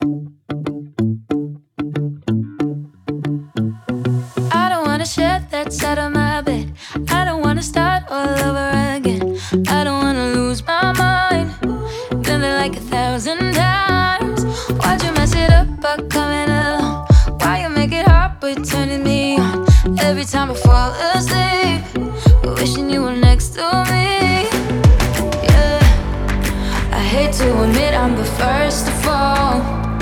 I don't wanna shed that side of my bed. I don't wanna start all over again. I don't wanna lose my mind. Done it like 1,000 times. Why'd you mess it up by coming along? Why you make it hard but turning me on? Every time I fall asleep, wishing you were next to me. Yeah, I hate to admit I'm the first to fall.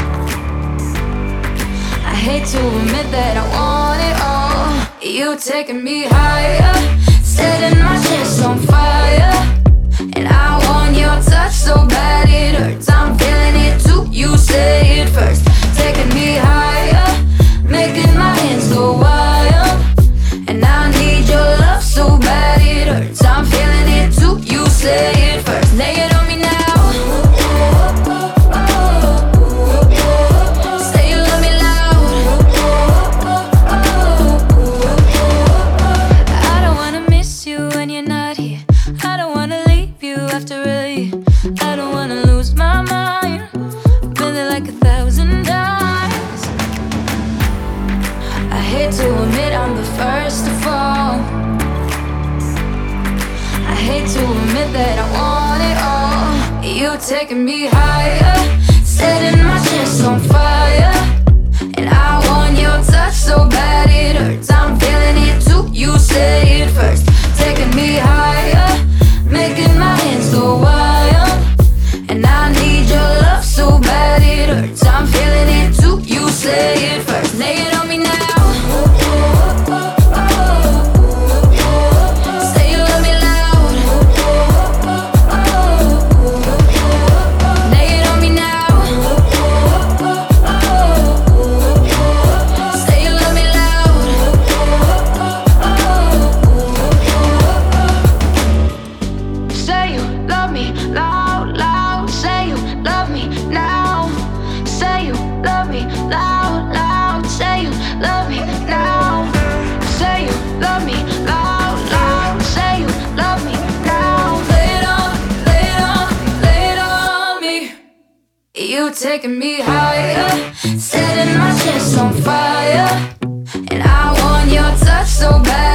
I hate to admit that I want it all. You taking me higher, setting my chest on fire. And I want your touch so bad it hurts. I'm feeling it too, you say it first. Taking me higher, making my hands go wild. And I need your love so bad it hurts. I'm feeling it too, you say it first. Lay it on me now. Say you love me loud. I don't wanna miss you when you're not here. I don't wanna leave you after a year. I don't wanna lose my mind. Been there like 1,000 times. I hate to admit I'm the first to fall. I hate to admit that I want it all. You taking me higher, setting my chest on fire. And I want your touch so bad it hurts. I'm feeling it too, you say it first. Taking me higher, making my hands go wild. And I need your love so bad it hurts. I'm feeling it too, you say it first. Lay it on me now. Say you love me loud. Lay it on me now. Say you love me loud. Say you love me loud, loud. Say you love me now. Say you love me loud, loud. Say you love me now. Say you love me loud, loud. Say you love me now. Lay it on, lay it on, lay it on me. You taking me higher, setting my chest on fire. And I want your touch so bad